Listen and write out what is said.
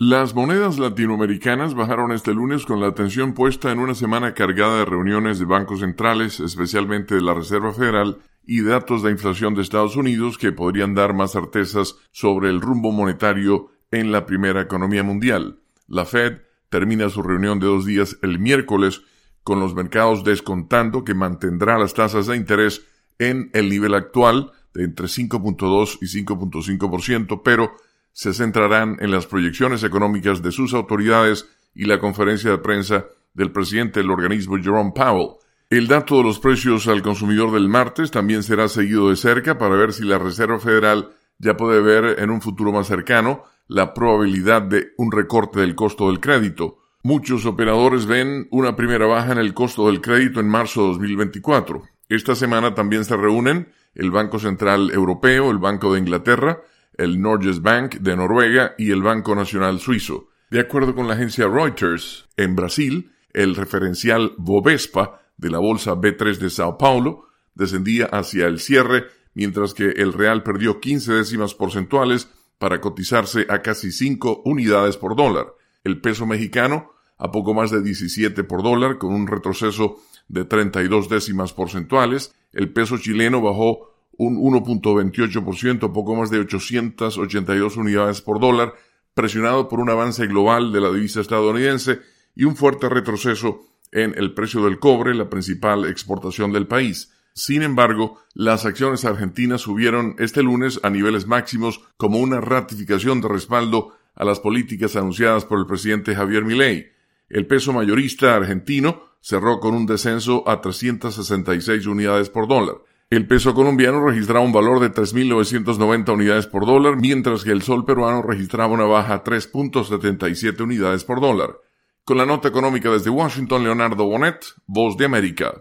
Las monedas latinoamericanas bajaron este lunes con la atención puesta en una semana cargada de reuniones de bancos centrales, especialmente de la Reserva Federal, y datos de inflación de Estados Unidos que podrían dar más certezas sobre el rumbo monetario en la primera economía mundial. La Fed termina su reunión de 2 días el miércoles, con los mercados descontando que mantendrá las tasas de interés en el nivel actual de entre 5.2 y 5.5%, pero se centrarán en las proyecciones económicas de sus autoridades y la conferencia de prensa del presidente del organismo, Jerome Powell. El dato de los precios al consumidor del martes también será seguido de cerca para ver si la Reserva Federal ya puede ver en un futuro más cercano la probabilidad de un recorte del costo del crédito. Muchos operadores ven una primera baja en el costo del crédito en marzo de 2024. Esta semana también se reúnen el Banco Central Europeo, el Banco de Inglaterra, el Norges Bank de Noruega y el Banco Nacional Suizo. De acuerdo con la agencia Reuters, en Brasil, el referencial Bovespa de la bolsa B3 de Sao Paulo descendía hacia el cierre, mientras que el real perdió 15 décimas porcentuales para cotizarse a casi 5 unidades por dólar. El peso mexicano a poco más de 17 por dólar, con un retroceso de 32 décimas porcentuales. El peso chileno bajó un 1.28%, poco más de 882 unidades por dólar, presionado por un avance global de la divisa estadounidense y un fuerte retroceso en el precio del cobre, la principal exportación del país. Sin embargo, las acciones argentinas subieron este lunes a niveles máximos como una ratificación de respaldo a las políticas anunciadas por el presidente Javier Milei. El peso mayorista argentino cerró con un descenso a 366 unidades por dólar. El peso colombiano registraba un valor de 3.990 unidades por dólar, mientras que el sol peruano registraba una baja a 3.77 unidades por dólar. Con la nota económica desde Washington, Leonardo Bonet, Voz de América.